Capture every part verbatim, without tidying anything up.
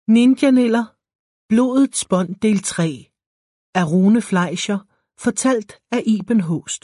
Ninjaniller, Blodets bånd del tre af Rune Fleischer, fortalt af Iben Haaest.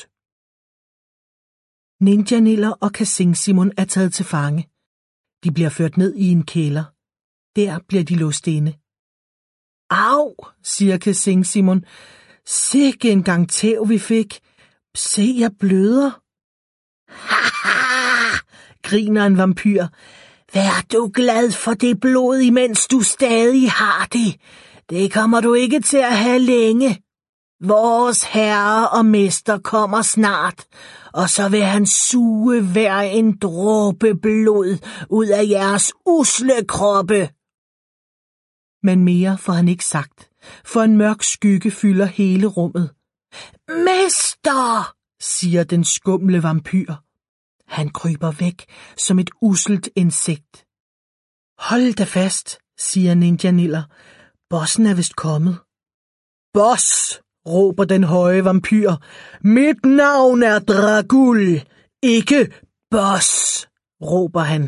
Ninjaniller og Kasing Simon er taget til fange. De bliver ført ned i en kælder. Der bliver de låst inde. Au, siger Kasing Simon. Sikke en gang tæv vi fik. Se, jeg bløder. Haha, griner en vampyr. Vær du glad for det blod, imens du stadig har det. Det kommer du ikke til at have længe. Vores herre og mester kommer snart, og så vil han suge hver en dråbe blod ud af jeres usle kroppe. Men mere får han ikke sagt, for en mørk skygge fylder hele rummet. Mester, siger den skumle vampyr. Han kryber væk som et usselt insekt. Hold da fast, siger Ninjaniller. Bossen er vist kommet. Boss, råber den høje vampyr. Mit navn er Dragul, ikke Boss, råber han.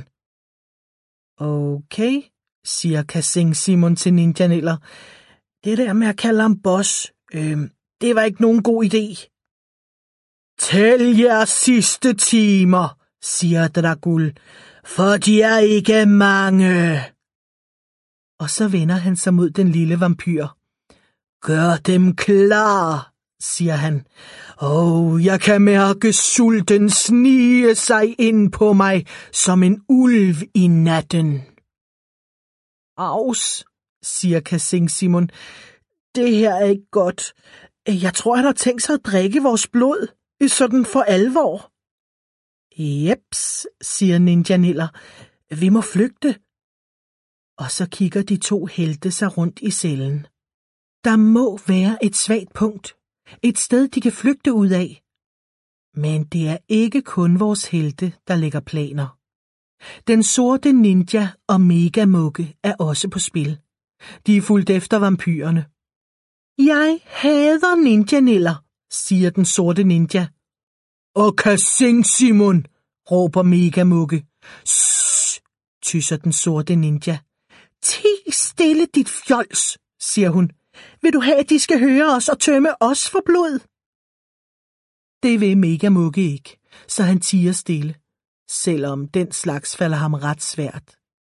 Okay, siger Kasing Simon til Ninjaniller. Det der med at kalde ham Boss, øh, det var ikke nogen god idé. Tæl jeres sidste timer, siger Dragul, for de er ikke mange. Og så vender han sig mod den lille vampyr. Gør dem klar, siger han. Åh, jeg kan mærke sulten snige sig ind på mig som en ulv i natten. Aus, siger Kasing Simon. Det her er ikke godt. Jeg tror, han har tænkt sig at drikke vores blod, sådan for alvor. Jeps, siger Ninjaniller. Vi må flygte. Og så kigger de to helte sig rundt i cellen. Der må være et svagt punkt. Et sted, de kan flygte ud af. Men det er ikke kun vores helte, der lægger planer. Den sorte ninja og Megamugge er også på spil. De er fulgt efter vampyrerne. Jeg hader ninjaniller, siger den sorte ninja. Og Kasing Simon, råber Megamugge. Shh, tysser den sorte ninja. Ti stille, dit fjols, siger hun. Vil du have, at de skal høre os og tømme os for blod? Det vil Megamugge ikke, så han tiger stille, selvom den slags falder ham ret svært.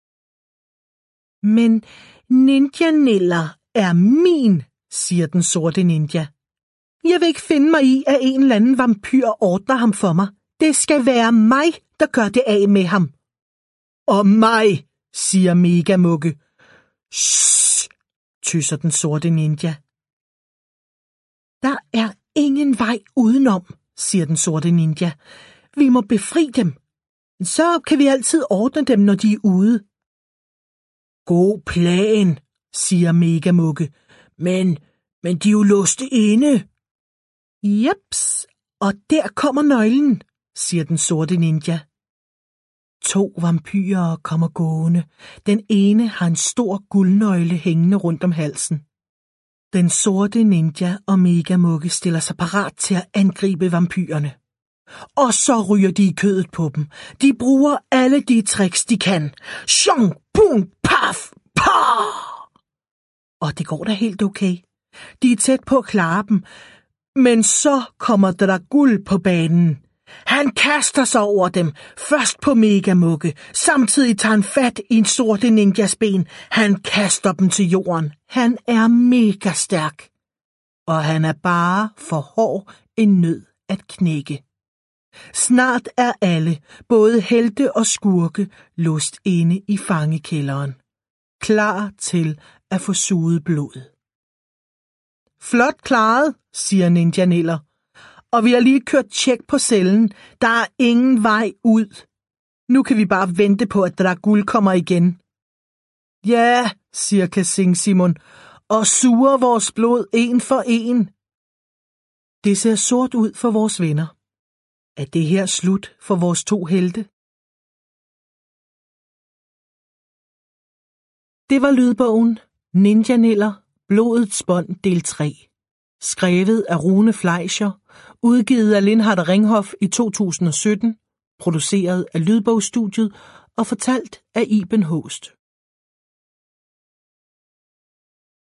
Men ninjaniller er min, siger den sorte ninja. Jeg vil ikke finde mig i, at en eller anden vampyr ordner ham for mig. Det skal være mig, der gør det af med ham. Og mig, siger Megamugge. Shh, tysser den sorte ninja. Der er ingen vej udenom, siger den sorte ninja. Vi må befri dem. Så kan vi altid ordne dem, når de er ude. God plan, siger Megamugge. Men, men de er jo låst inde. Jeps, og der kommer nøglen, siger den sorte ninja. To vampyrer kommer gående. Den ene har en stor guldnøgle hængende rundt om halsen. Den sorte ninja og Megamugge stiller sig parat til at angribe vampyrerne. Og så ryger de i kødet på dem. De bruger alle de tricks, de kan. Shong, bum, paf, pa! Og det går da helt okay. De er tæt på at klare dem. Men så kommer Dragul på banen. Han kaster sig over dem, først på Megamugge. Samtidig tager han fat i en sorte ninjas ben. Han kaster dem til jorden. Han er mega stærk. Og han er bare for hård en nød at knække. Snart er alle, både helte og skurke, låst inde i fangekælderen. Klar til at få suget blod. Flot klaret, siger Ninjaniller. Og vi har lige kørt tjek på cellen. Der er ingen vej ud. Nu kan vi bare vente på, at Dragul kommer igen. Ja, siger Kasing Simon, og suger vores blod en for en. Det ser sort ud for vores venner. Er det her slut for vores to helte? Det var lydbogen Ninjaniller, Blodets bånd del tre. Skrevet af Rune Fleischer, udgivet af Lindhardt Ringhof i to tusind og sytten, produceret af Lydbogstudiet og fortalt af Iben Haaest.